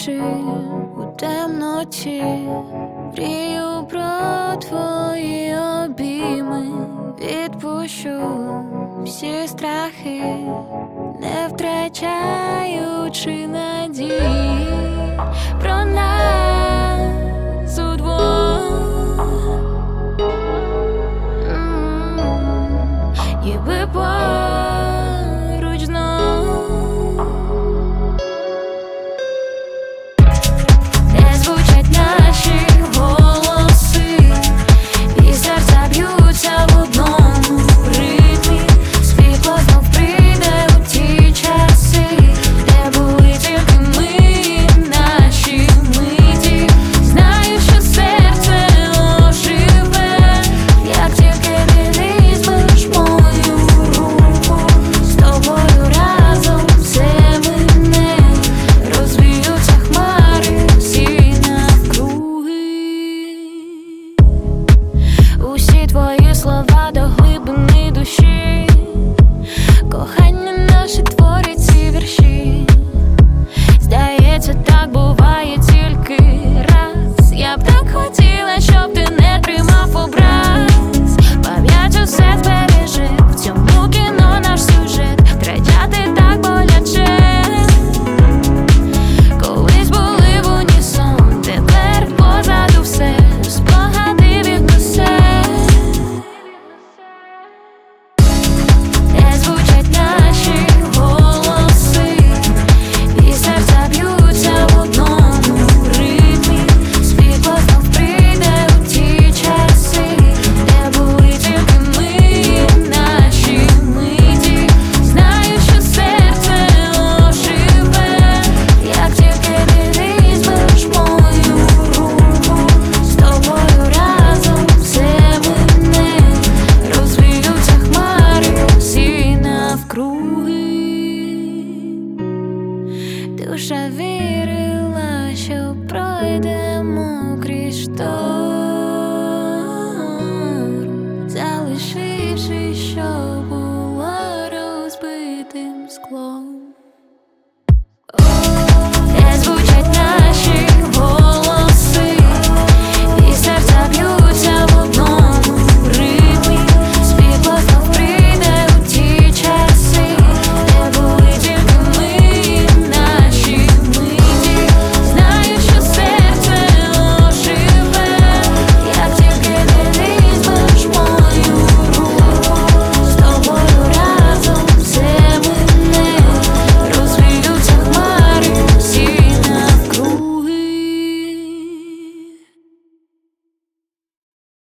очі у темноті, мрію про твої обійми, відпущу всі страхи, не втрачаючи надії про нас удвох, ніби поруч знов. Де звучать наші голоси, і серця б'ються в одному ритмі. Світло знов прийде у ті часи, де були тільки ми і наші миті. Знаю, що серце оживе, як тільки ти візьмеш мою руку. З тобою разом все мине, розвіються хмари всі навкруги. Усі твої слова до глибини душі, кохання наше твоє.